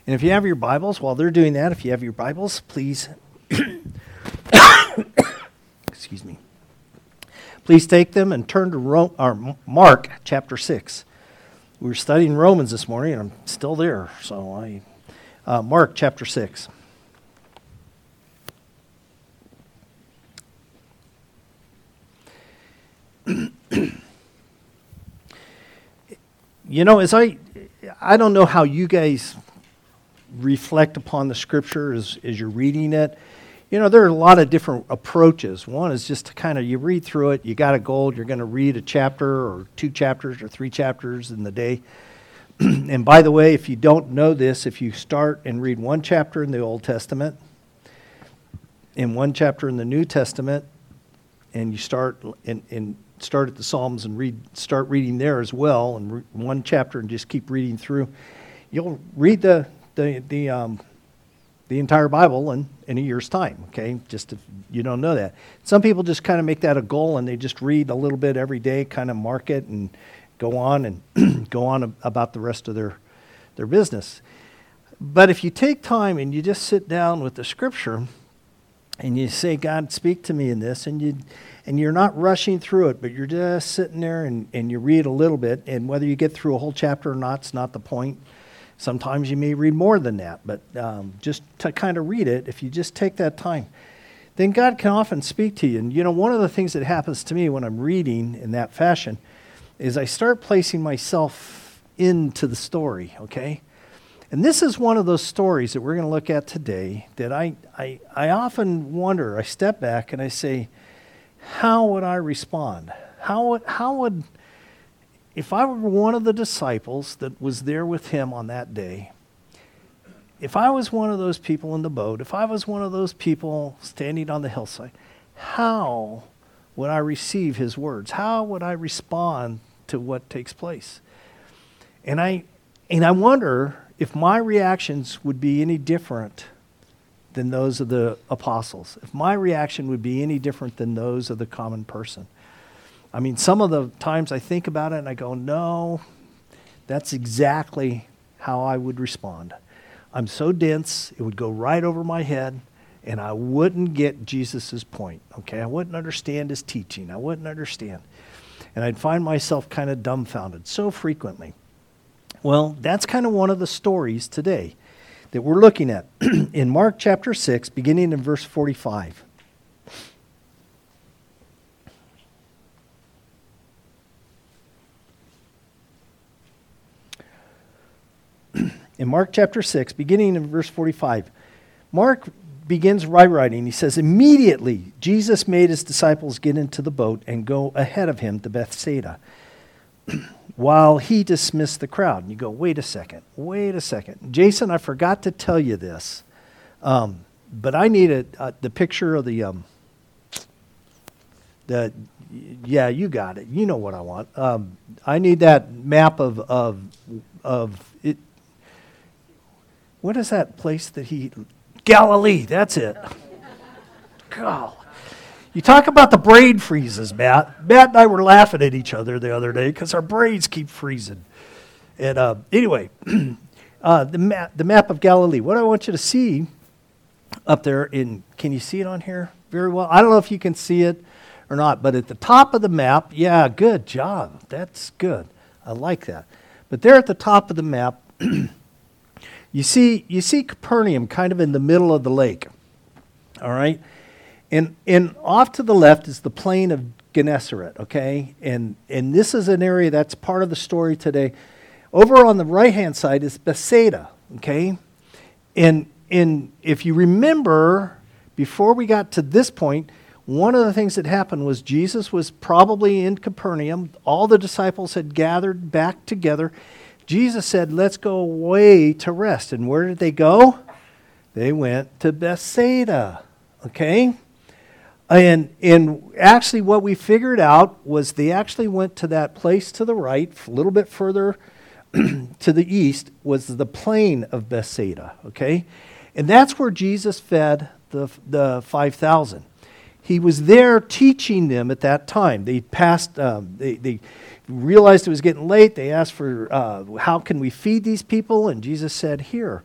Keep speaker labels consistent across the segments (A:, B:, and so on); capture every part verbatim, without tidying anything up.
A: And if you have your Bibles, while they're doing that, if you have your Bibles, please, excuse me, please take them and turn to Ro- or Mark chapter six. We were studying Romans this morning, and I'm still there, so I, uh, Mark chapter six. You know, as I, I don't know how you guys reflect upon the scripture as, as you're reading it. You know, there are a lot of different approaches. One is just to kind of, you read through it, you got a goal, you're going to read a chapter or two chapters or three chapters in the day. And by the way, if you don't know this, if you start and read one chapter in the Old Testament and one chapter in the New Testament, and you start in, in start at the Psalms and read, start reading there as well, and re- one chapter and just keep reading through, you'll read the the the um, the entire Bible in, in a year's time, okay? Just if you don't know that. Some people just kind of make that a goal and they just read a little bit every day, kind of mark it and go on and go on about the rest of their their business. But if you take time and you just sit down with the scripture and you say, God, speak to me in this, and you and you're not rushing through it, but you're just sitting there and, and you read a little bit, and whether you get through a whole chapter or not, it's not the point. Sometimes you may read more than that, but um, just to kind of read it, if you just take that time, then God can often speak to you. And you know, one of the things that happens to me when I'm reading in that fashion is I start placing myself into the story, okay? And this is one of those stories that we're going to look at today that I, I, I often wonder, I step back and I say, how would I respond? How would, how would, if I were one of the disciples that was there with him on that day, if I was one of those people in the boat, if I was one of those people standing on the hillside, how would I receive his words? How would I respond to what takes place? And I, and I wonder if my reactions would be any different than those of the apostles, if my reaction would be any different than those of the common person. I mean, some of the times I think about it and I go, no, that's exactly how I would respond. I'm so dense, it would go right over my head, and I wouldn't get Jesus's point, okay? I wouldn't understand his teaching. I wouldn't understand. And I'd find myself kind of dumbfounded so frequently. Well, that's kind of one of the stories today that we're looking at in Mark chapter six, beginning in verse forty-five. In Mark chapter six, beginning in verse forty-five, Mark begins right writing. He says, immediately Jesus made his disciples get into the boat and go ahead of him to Bethsaida, while he dismissed the crowd. And you go, wait a second, wait a second. Jason, I forgot to tell you this, um, but I need a, uh, the picture of the, um, the, yeah, you got it. You know what I want. Um, I need that map of, of, of it. What is that place that he, Galilee, that's it. God. You talk about the braid freezes, Matt. Matt and I were laughing at each other the other day because our braids keep freezing. And uh, anyway, uh, the map, the map of Galilee. What I want you to see up there in, can you see it on here very well? I don't know if you can see it or not, but at the top of the map, yeah, good job. That's good. I like that. But there at the top of the map, you see, you see Capernaum kind of in the middle of the lake. All right. And and off to the left is the plain of Gennesaret, okay? And and this is an area that's part of the story today. Over on the right-hand side is Bethsaida, okay? And, and if you remember, before we got to this point, one of the things that happened was Jesus was probably in Capernaum. All the disciples had gathered back together. Jesus said, let's go away to rest. And where did they go? They went to Bethsaida, okay? And and actually what we figured out was they actually went to that place to the right, a little bit further to the east, was the plain of Bethsaida, okay? And that's where Jesus fed the, the five thousand. He was there teaching them at that time. They passed, um, they, they realized it was getting late. They asked for, uh, how can we feed these people? And Jesus said, here,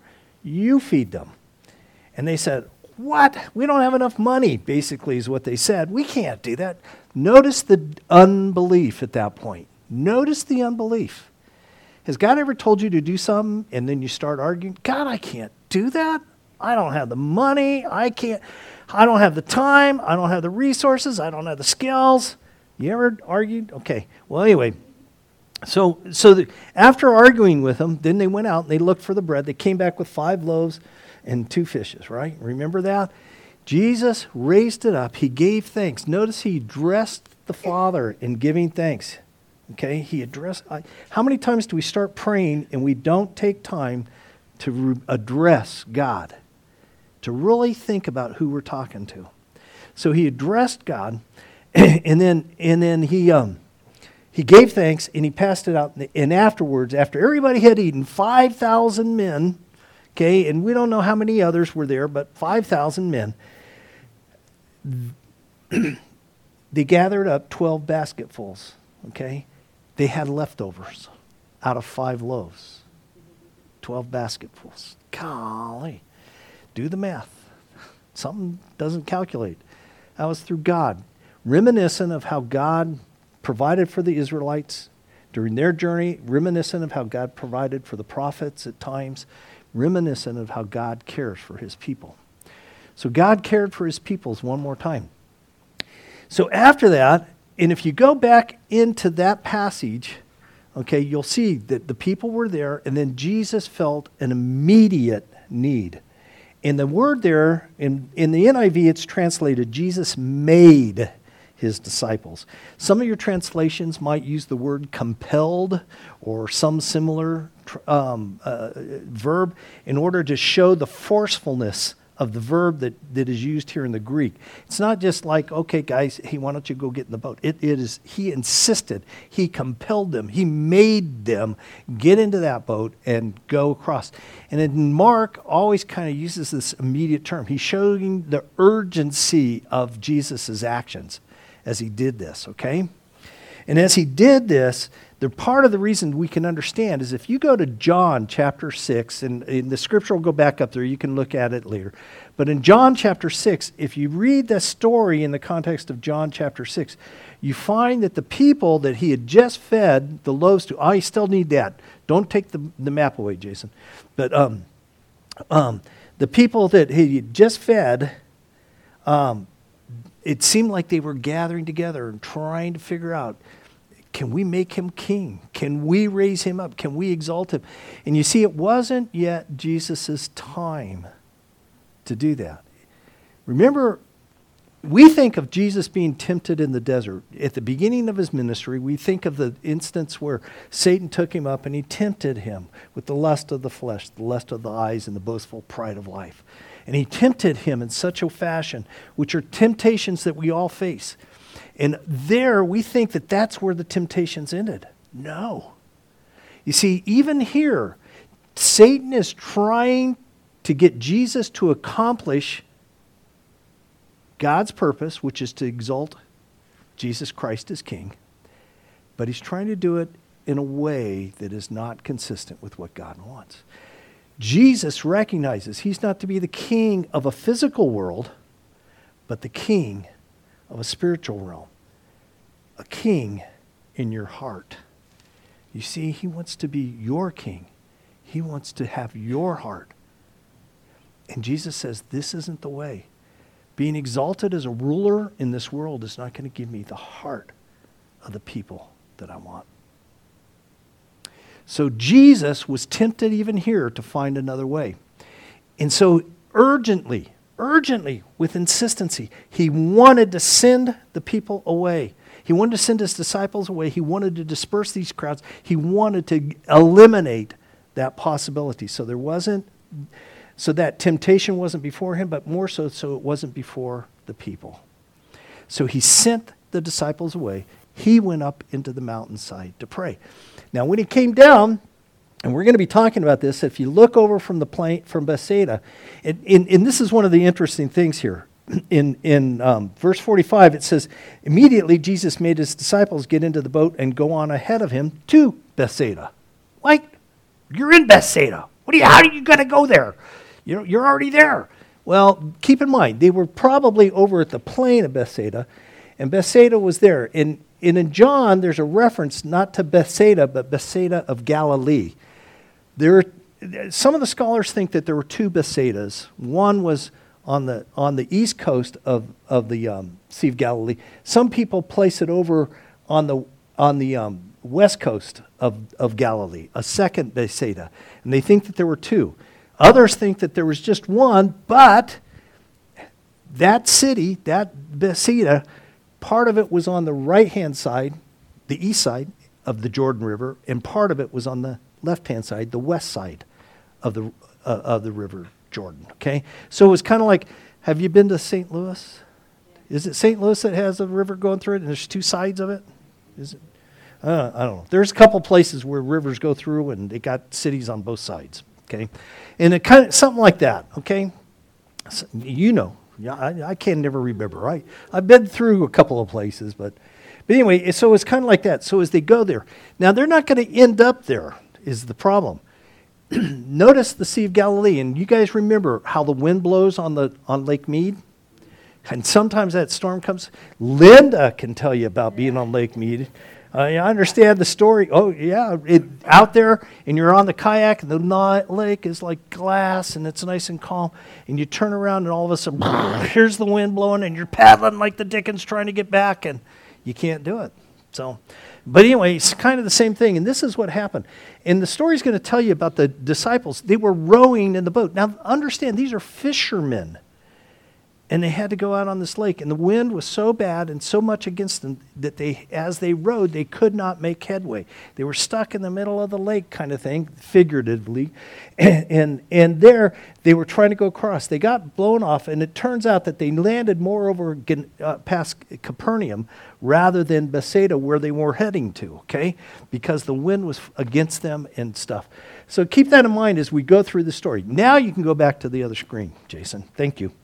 A: You feed them. And they said, what? We don't have enough money, basically is what they said. We can't do that. Notice the unbelief at that point. Notice the unbelief. Has God ever told you to do something and then you start arguing? God, I can't do that. I don't have the money. I can't. I don't have the time. I don't have the resources. I don't have the skills. You ever argued? Okay. Well, anyway. So, so the, after arguing with them, then they went out and they looked for the bread. They came back with five loaves and two fishes, right? Remember that? Jesus raised it up. He gave thanks. Notice he addressed the Father in giving thanks. Okay? He addressed. I, how many times do we start praying and we don't take time to re- address God? To really think about who we're talking to. So he addressed God, and then and then he um, he gave thanks and he passed it out. And afterwards, after everybody had eaten, five thousand men. Okay, and we don't know how many others were there, but five thousand men. They gathered up twelve basketfuls, okay? They had leftovers out of five loaves. twelve basketfuls. Golly. Do the math. Something doesn't calculate. That was through God. Reminiscent of how God provided for the Israelites during their journey, reminiscent of how God provided for the prophets at times, reminiscent of how God cares for his people. So God cared for his peoples one more time. So after that, and if you go back into that passage, okay, you'll see that the people were there, and then Jesus felt an immediate need. And the word there, in, in the N I V, it's translated, Jesus made his disciples. Some of your translations might use the word compelled or some similar um, uh, verb in order to show the forcefulness of the verb that, that is used here in the Greek. It's not just like, okay, guys, hey, why don't you go get in the boat? It, it is, he insisted, he compelled them, he made them get into that boat and go across. And then Mark always kind of uses this immediate term. He's showing the urgency of Jesus' actions as he did this, okay? And as he did this, the part of the reason we can understand is if you go to John chapter six, and, and the scripture will go back up there, you can look at it later. But in John chapter six, if you read the story in the context of John chapter six, you find that the people that he had just fed the loaves to, I still need that. Don't take the, the map away, Jason. But um, um, the people that he had just fed, um, it seemed like they were gathering together and trying to figure out, can we make him king? Can we raise him up? Can we exalt him? And you see, it wasn't yet Jesus' time to do that. Remember, we think of Jesus being tempted in the desert. At the beginning of his ministry, we think of the instance where Satan took him up and he tempted him with the lust of the flesh, the lust of the eyes, and the boastful pride of life. And he tempted him in such a fashion, which are temptations that we all face. And there, we think that that's where the temptations ended. No. You see, even here, Satan is trying to get Jesus to accomplish God's purpose, which is to exalt Jesus Christ as King. But he's trying to do it in a way that is not consistent with what God wants. Jesus recognizes he's not to be the king of a physical world, but the king of a spiritual realm. A king in your heart. You see, he wants to be your king. He wants to have your heart. And Jesus says, this isn't the way. Being exalted as a ruler in this world is not going to give me the heart of the people that I want. So Jesus was tempted even here to find another way. And so urgently, urgently, with insistency, he wanted to send the people away. He wanted to send his disciples away. He wanted to disperse these crowds. He wanted to eliminate that possibility. So there wasn't, so that temptation wasn't before him, but more so, so it wasn't before the people. So he sent the disciples away. He went up into the mountainside to pray. Now, when he came down, and we're going to be talking about this, if you look over from the plain, from Bethsaida, and, and, and this is one of the interesting things here. In, in um, verse forty-five, it says, immediately Jesus made his disciples get into the boat and go on ahead of him to Bethsaida. Like, you're in Bethsaida. What are you, how are you going to go there? You know, you're already there. Well, keep in mind, they were probably over at the plain of Bethsaida, and Bethsaida was there. And, and in John, there's a reference not to Bethsaida, but Bethsaida of Galilee. There, some of the scholars think that there were two Bethsaidas. One was on the on the east coast of of the um, Sea of Galilee. Some people place it over on the on the um, west coast of of Galilee, a second Bethsaida, and they think that there were two. Others think that there was just one, but that city, that Bethsaida, part of it was on the right-hand side, the east side of the Jordan River, and part of it was on the left-hand side, the west side of the uh, of the River Jordan. Okay, so it was kind of like, have you been to Saint Louis? Is it Saint Louis that has a river going through it, and there's two sides of it? Is it? Uh, I don't know. There's a couple places where rivers go through, and they got cities on both sides. Okay, and it kind of something like that. Okay, so, you know, yeah, I, I can never remember. Right, I've been through a couple of places, but but anyway, so it's kind of like that. So as they go there, now they're not going to end up there. Is the problem? Notice the Sea of Galilee, and you guys remember how the wind blows on the on Lake Mead, and sometimes that storm comes. Linda can tell you about being on Lake Mead. Uh, I understand the story. Oh yeah, it, out there, and you're on the kayak, and the na- lake is like glass, and it's nice and calm. And you turn around, and all of a sudden, here's the wind blowing, and you're paddling like the Dickens trying to get back, and you can't do it. So, but anyway, it's kind of the same thing, and this is what happened. And the story's going to tell you about the disciples. They were rowing in the boat. Now, understand, these are fishermen, and they had to go out on this lake, and the wind was so bad and so much against them that they, as they rowed, they could not make headway. They were stuck in the middle of the lake, kind of thing, figuratively, and and, and there they were trying to go across. They got blown off, and it turns out that they landed more over uh, past Capernaum rather than Bethsaida, where they were heading to. Okay, because the wind was against them and stuff. So keep that in mind as we go through the story. Now you can go back to the other screen, Jason. Thank you.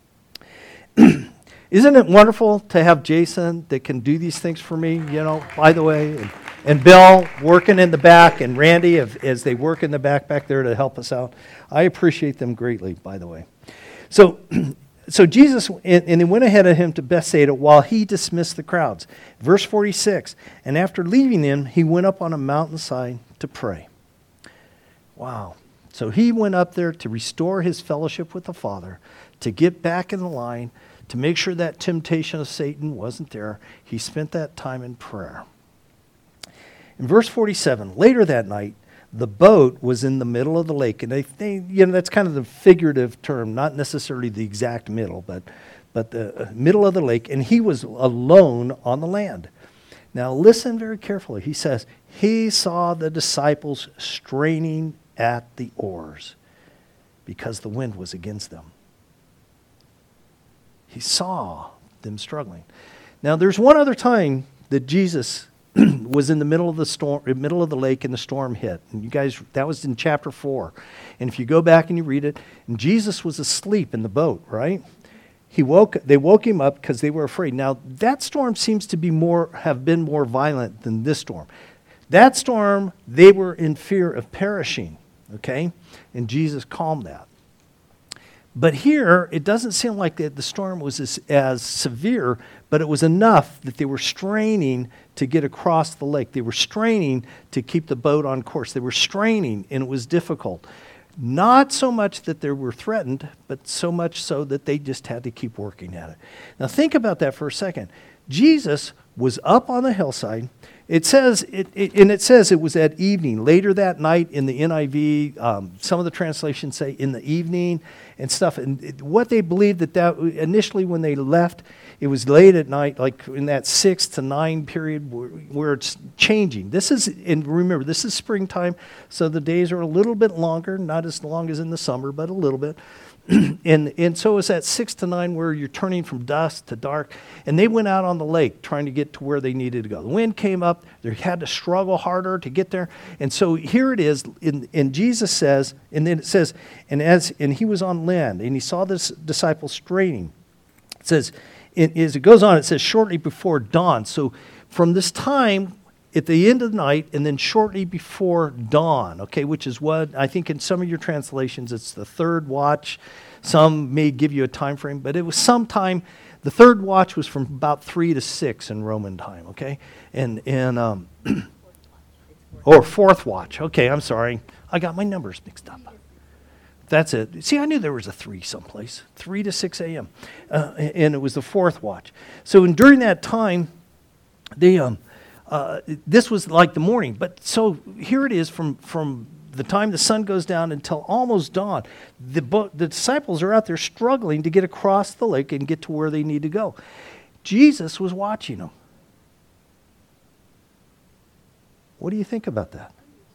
A: Isn't it wonderful to have Jason that can do these things for me, you know, by the way, and, and Bill working in the back, and Randy if, as they work in the back back there to help us out. I appreciate them greatly, by the way. So so Jesus, and, and they went ahead of him to Bethsaida while he dismissed the crowds. Verse forty-six, and after leaving them, he went up on a mountainside to pray. Wow. So he went up there to restore his fellowship with the Father, to get back in the line, to make sure that temptation of Satan wasn't there. He spent that time in prayer. In verse forty-seven, later that night, the boat was in the middle of the lake. And they, they you know, that's kind of the figurative term, not necessarily the exact middle, but, but the middle of the lake. And he was alone on the land. Now listen very carefully. He says, he saw the disciples straining at the oars because the wind was against them. He saw them struggling. Now, there's one other time that Jesus was in the middle of the storm, middle of the lake, and the storm hit. And you guys, that was in chapter four. And if you go back and you read it, and Jesus was asleep in the boat, right? He woke. They woke him up because they were afraid. Now, that storm seems to be more, have been more violent than this storm. That storm, they were in fear of perishing. Okay, and Jesus calmed that. But here, it doesn't seem like the, the storm was as, as severe, but it was enough that they were straining to get across the lake. They were straining to keep the boat on course. They were straining, and it was difficult. Not so much that they were threatened, but so much so that they just had to keep working at it. Now think about that for a second. Jesus was up on the hillside. It says, it, it, and it says it was at evening, later that night in the N I V. Um, some of the translations say in the evening and stuff. And it, what they believed that that initially when they left, it was late at night, like in that six to nine period where, where it's changing. This is, and remember, this is springtime, so the days are a little bit longer, not as long as in the summer, but a little bit. and and so it's at six to nine where you're turning from dusk to dark. And they went out on the lake trying to get to where they needed to go. The wind came up. They had to struggle harder to get there. And so here it is. In, and Jesus says, and then it says, and as and he was on land, and he saw the disciples straining. It says, it, as it goes on, it says, shortly before dawn. So from this time, at the end of the night and then shortly before dawn, okay, which is what I think in some of your translations it's the third watch. Some may give you a time frame, but it was sometime. The third watch was from about three to six in Roman time, okay, and and um, or fourth watch. Okay, I'm sorry, I got my numbers mixed up. That's it. See, I knew there was a three someplace, three to six a.m., uh, and it was the fourth watch. So and during that time, they um. Uh, this was like the morning, but so here it is from, from the time the sun goes down until almost dawn. The, bo- the disciples are out there struggling to get across the lake and get to where they need to go. Jesus was watching them. What do you think about that?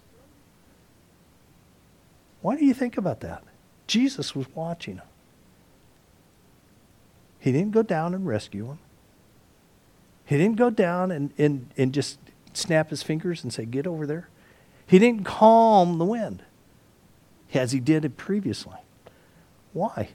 A: Why do you think about that? Jesus was watching them. He didn't go down and rescue them. He didn't go down and, and, and just snap his fingers and say, get over there. He didn't calm the wind as he did it previously. Why?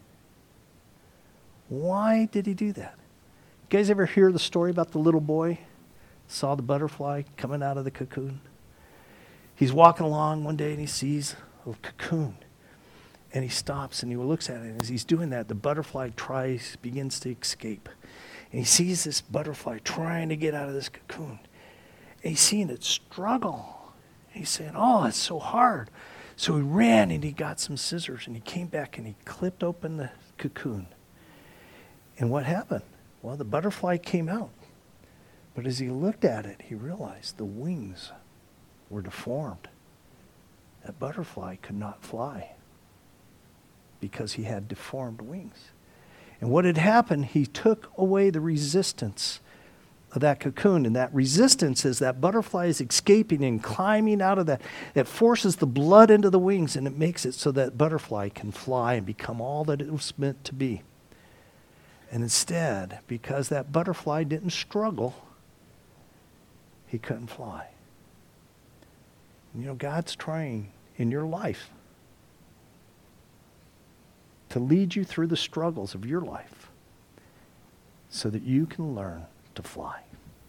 A: Why did he do that? You guys ever hear the story about the little boy saw the butterfly coming out of the cocoon? He's walking along one day and he sees a cocoon. And he stops and he looks at it. And as he's doing that, the butterfly tries, begins to escape. And he sees this butterfly trying to get out of this cocoon. And he's seeing it struggle. And he's saying, oh, it's so hard. So he ran and he got some scissors and he came back and he clipped open the cocoon. And what happened? Well, the butterfly came out. But as he looked at it, he realized the wings were deformed. That butterfly could not fly because he had deformed wings. And what had happened, he took away the resistance of that cocoon. And that resistance is that butterfly is escaping and climbing out of that. It forces the blood into the wings and it makes it so that butterfly can fly and become all that it was meant to be. And instead, because that butterfly didn't struggle, he couldn't fly. You know, God's trying in your life to lead you through the struggles of your life so that you can learn to fly.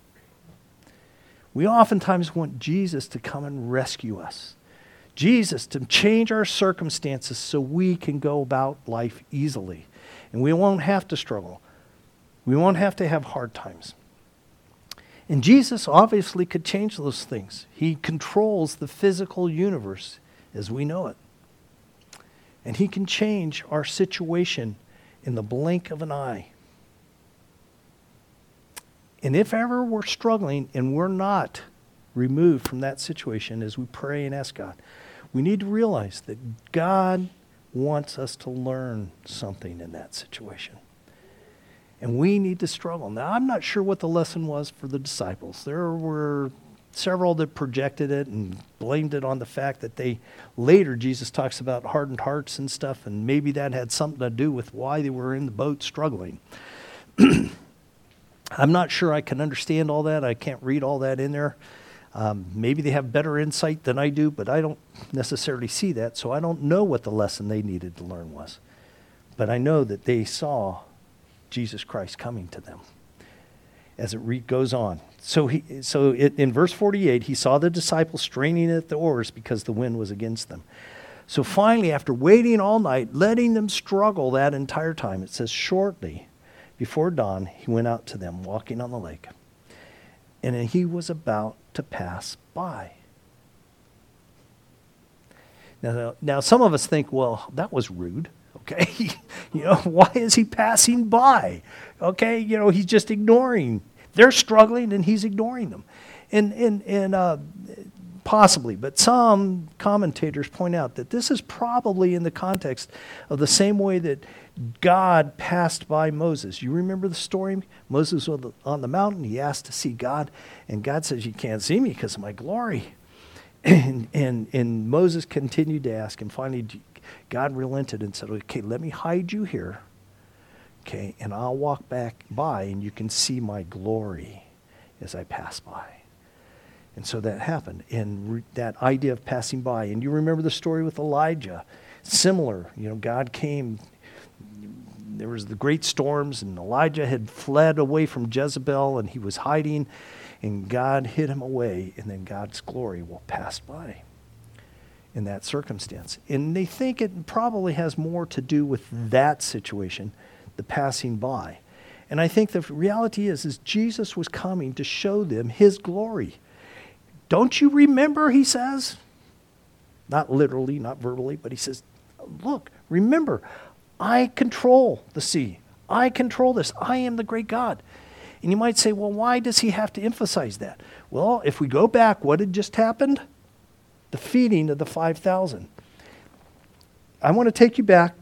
A: We oftentimes want Jesus to come and rescue us. Jesus to change our circumstances so we can go about life easily. And we won't have to struggle. We won't have to have hard times. And Jesus obviously could change those things. He controls the physical universe as we know it. And he can change our situation in the blink of an eye. And if ever we're struggling and we're not removed from that situation as we pray and ask God, we need to realize that God wants us to learn something in that situation. And we need to struggle. Now, I'm not sure what the lesson was for the disciples. There were several that projected it and blamed it on the fact that they, later Jesus talks about hardened hearts and stuff, and maybe that had something to do with why they were in the boat struggling. I'm not sure I can understand all that. I can't read all that in there. Um, maybe they have better insight than I do, but I don't necessarily see that, so I don't know what the lesson they needed to learn was. But I know that they saw Jesus Christ coming to them as it re- goes on. So he, so it, in verse forty-eight, he saw the disciples straining at the oars because the wind was against them. So finally, after waiting all night, letting them struggle that entire time, it says shortly before dawn, he went out to them walking on the lake. And he was about to pass by. Now, now some of us think, well, that was rude. Okay, you know, why is he passing by? Okay, you know, he's just ignoring. They're struggling and he's ignoring them. And, and, and uh, possibly, but some commentators point out that this is probably in the context of the same way that God passed by Moses. You remember the story? Moses was on the mountain. He asked to see God. And God says, you can't see me because of my glory. And, and, and Moses continued to ask. And finally, God relented and said, okay, let me hide you here. Okay, and I'll walk back by and you can see my glory as I pass by. And so that happened. And re- that idea of passing by. And you remember the story with Elijah. Similar. You know, God came. There was the great storms and Elijah had fled away from Jezebel and he was hiding. And God hid him away, and then God's glory will pass by in that circumstance. And they think it probably has more to do with that situation, the passing by. And I think the reality is, is Jesus was coming to show them his glory. Don't you remember, he says? Not literally, not verbally, but he says, look, remember, I control the sea. I control this. I am the great God. And you might say, well, why does he have to emphasize that? Well, if we go back, what had just happened? The feeding of the five thousand. I want to take you back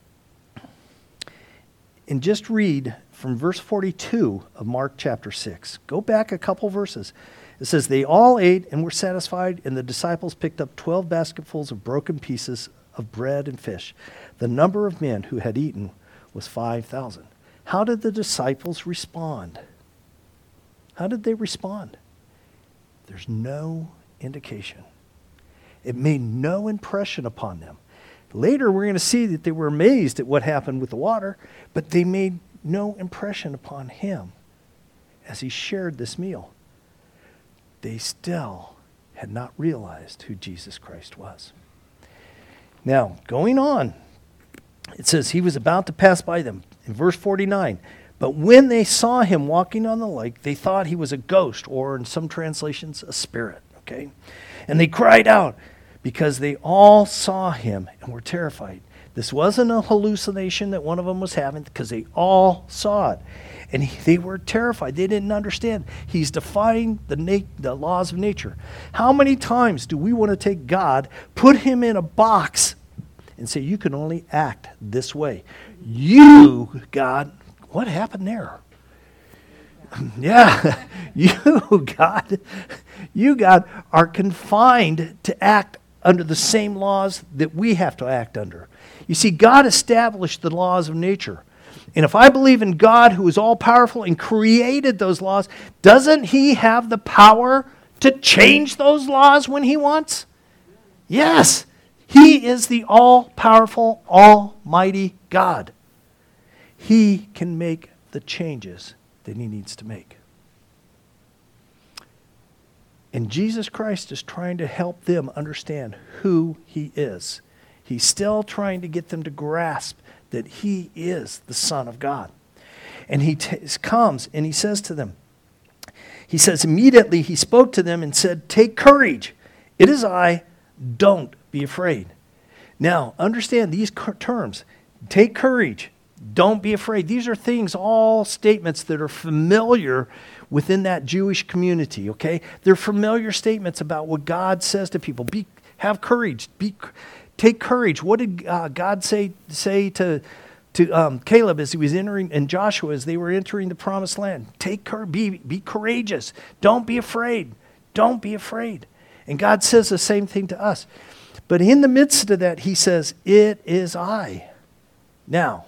A: and just read from verse forty-two of Mark chapter six. Go back a couple verses. It says, they all ate and were satisfied, and the disciples picked up twelve basketfuls of broken pieces of bread and fish. The number of men who had eaten was five thousand. How did the disciples respond? How did they respond? There's no indication. It made no impression upon them. Later, we're going to see that they were amazed at what happened with the water, but they made no impression upon him as he shared this meal. They still had not realized who Jesus Christ was. Now, going on, it says he was about to pass by them. In verse forty-nine, but when they saw him walking on the lake, they thought he was a ghost, or in some translations, a spirit. Okay? And they cried out because they all saw him and were terrified. This wasn't a hallucination that one of them was having, because they all saw it. And he, they were terrified. They didn't understand. He's defying the, na- the laws of nature. How many times do we want to take God, put him in a box, and say, you can only act this way? You, God, what happened there? Yeah, you, God, you, God, are confined to act under the same laws that we have to act under. You see, God established the laws of nature. And if I believe in God, who is all-powerful and created those laws, doesn't he have the power to change those laws when he wants? Yes. He is the all-powerful, almighty God. He can make the changes that he needs to make. And Jesus Christ is trying to help them understand who he is. He's still trying to get them to grasp that he is the Son of God. And he t- comes and he says to them, he says, immediately he spoke to them and said, take courage. It is I. Don't be afraid. Now, understand these terms. Take courage. Don't be afraid. These are things, all statements that are familiar within that Jewish community, okay? They're familiar statements about what God says to people. Be, have courage. Be, take courage. What did uh, God say say to, to um, Caleb as he was entering, and Joshua as they were entering the promised land? Take courage. Be, be courageous. Don't be afraid. Don't be afraid. And God says the same thing to us. But in the midst of that, he says, it is I. Now,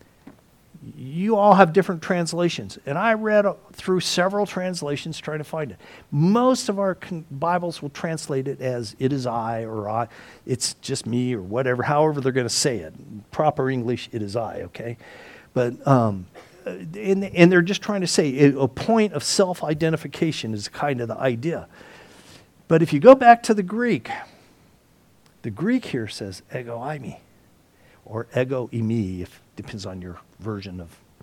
A: you all have different translations, and I read through several translations trying to find it. Most of our con- Bibles will translate it as it is I, or I, it's just me, or whatever, however they're going to say it. Proper English, it is I, okay? But, um, and, and they're just trying to say it, a point of self-identification is kind of the idea. But if you go back to the Greek, the Greek here says ego eimi, or ego eimi, if depends on your version of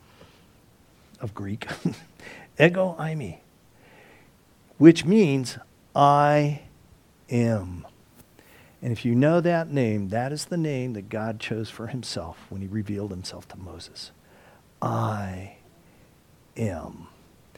A: of Greek. Ego eimi, which means I am. And if you know that name, that is the name that God chose for himself when he revealed himself to Moses. I am.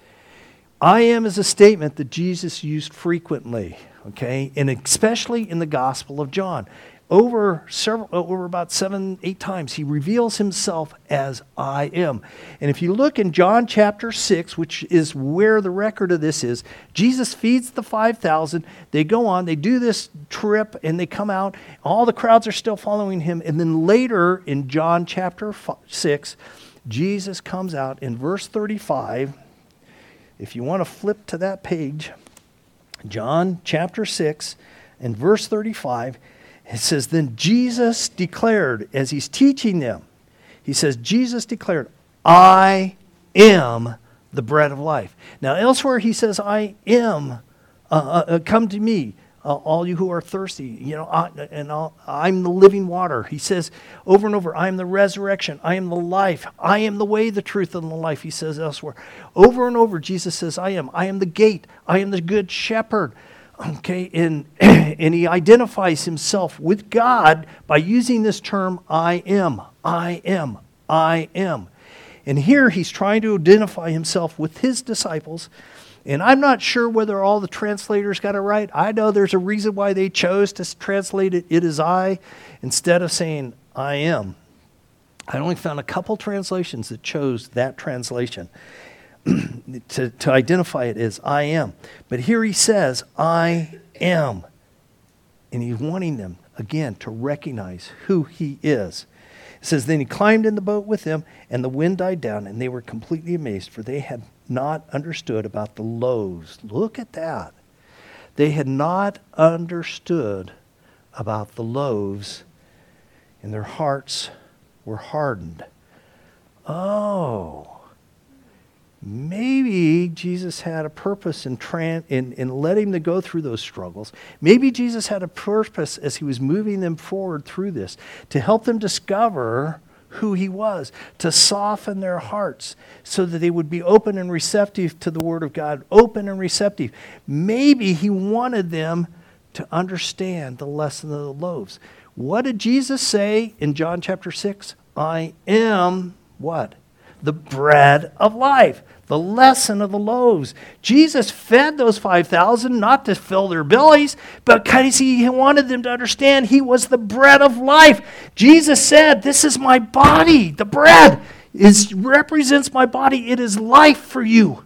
A: I am is a statement that Jesus used frequently, okay, and especially in the Gospel of John. Over several, over about seven, eight times, he reveals himself as I am. And if you look in John chapter six, which is where the record of this is, Jesus feeds the five thousand. They go on, they do this trip, and they come out. All the crowds are still following him. And then later in John chapter six, Jesus comes out in verse thirty-five. If you want to flip to that page, John chapter six and verse thirty-five, it says, then Jesus declared, as he's teaching them, he says, Jesus declared, I am the bread of life. Now, elsewhere he says, I am, uh, uh, come to me, uh, all you who are thirsty, you know, I, and I'll, I'm the living water. He says over and over, I am the resurrection, I am the life, I am the way, the truth, and the life, he says elsewhere. Over and over, Jesus says, I am, I am the gate, I am the good shepherd. Okay, and, and he identifies himself with God by using this term, I am, I am, I am. And here he's trying to identify himself with his disciples. And I'm not sure whether all the translators got it right. I know there's a reason why they chose to translate it, it is I, instead of saying, I am. I only found a couple translations that chose that translation to, to identify it as I am. But here he says, I am. And he's wanting them, again, to recognize who he is. It says, then he climbed in the boat with them, and the wind died down, and they were completely amazed, for they had not understood about the loaves. Look at that. They had not understood about the loaves, and their hearts were hardened. Oh, maybe Jesus had a purpose in, tran- in, in letting them go through those struggles. Maybe Jesus had a purpose as he was moving them forward through this to help them discover who he was, to soften their hearts so that they would be open and receptive to the Word of God, open and receptive. Maybe he wanted them to understand the lesson of the loaves. What did Jesus say in John chapter six? I am what? The bread of life. The lesson of the loaves. Jesus fed those five thousand not to fill their bellies, but because he wanted them to understand he was the bread of life. Jesus said, this is my body. The bread is represents my body. It is life for you.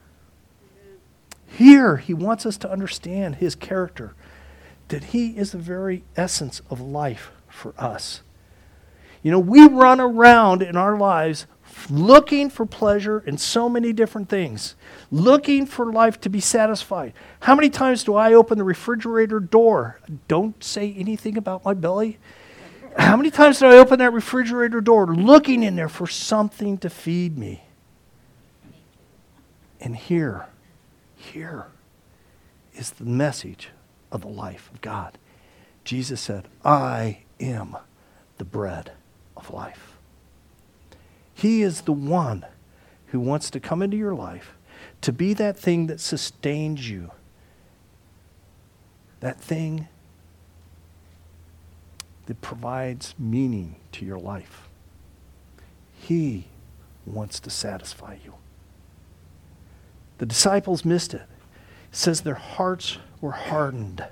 A: Here, he wants us to understand his character, that he is the very essence of life for us. You know, we run around in our lives looking for pleasure in so many different things, looking for life to be satisfied. How many times do I open the refrigerator door? Don't say anything about my belly. How many times do I open that refrigerator door looking in there for something to feed me? And here, here is the message of the life of God. Jesus said, I am the bread of life. He is the one who wants to come into your life to be that thing that sustains you. That thing that provides meaning to your life. He wants to satisfy you. The disciples missed it. It says their hearts were hardened.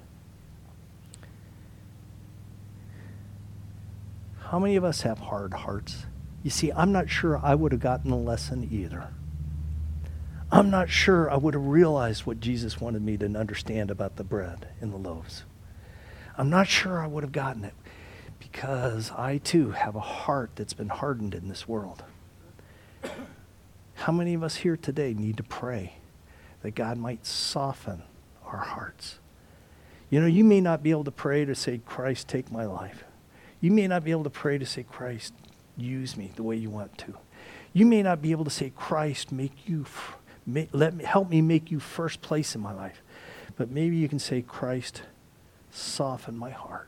A: How many of us have hard hearts? You see, I'm not sure I would have gotten the lesson either. I'm not sure I would have realized what Jesus wanted me to understand about the bread and the loaves. I'm not sure I would have gotten it because I too have a heart that's been hardened in this world. How many of us here today need to pray that God might soften our hearts? You know, you may not be able to pray to say, Christ, take my life. You may not be able to pray to say, Christ, use me the way you want to. You may not be able to say, Christ, make you, make, let me, help me make you first place in my life. But maybe you can say, Christ, soften my heart.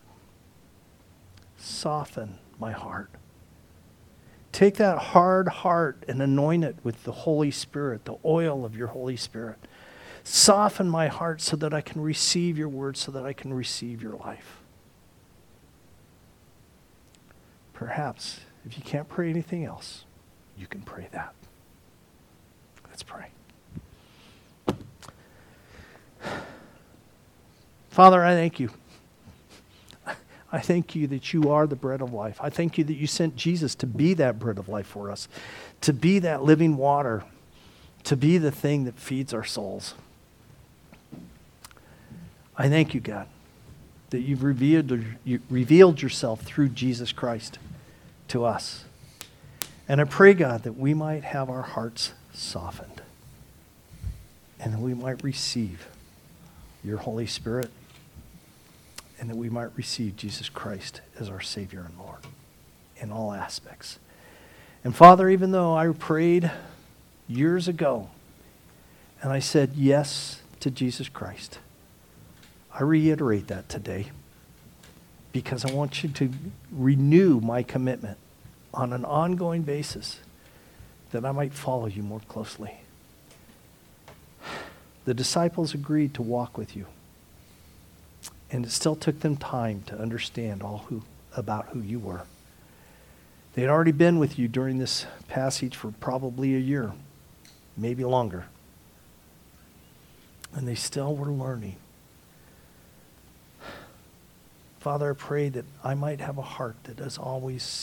A: Soften my heart. Take that hard heart and anoint it with the Holy Spirit, the oil of your Holy Spirit. Soften my heart so that I can receive your word, so that I can receive your life. Perhaps, if you can't pray anything else, you can pray that. Let's pray. Father, I thank you. I thank you that you are the bread of life. I thank you that you sent Jesus to be that bread of life for us, to be that living water, to be the thing that feeds our souls. I thank you, God, that you've revealed, you revealed yourself through Jesus Christ to us. And I pray, God, that we might have our hearts softened and that we might receive your Holy Spirit and that we might receive Jesus Christ as our Savior and Lord in all aspects. And Father, even though I prayed, years ago, and I said yes to Jesus Christ. I reiterate that today because I want you to renew my commitment on an ongoing basis that I might follow you more closely. The disciples agreed to walk with you, and it still took them time to understand all who about who you were. They had already been with you during this passage for probably a year, maybe longer. And they still were learning. Father, I pray that I might have a heart that is always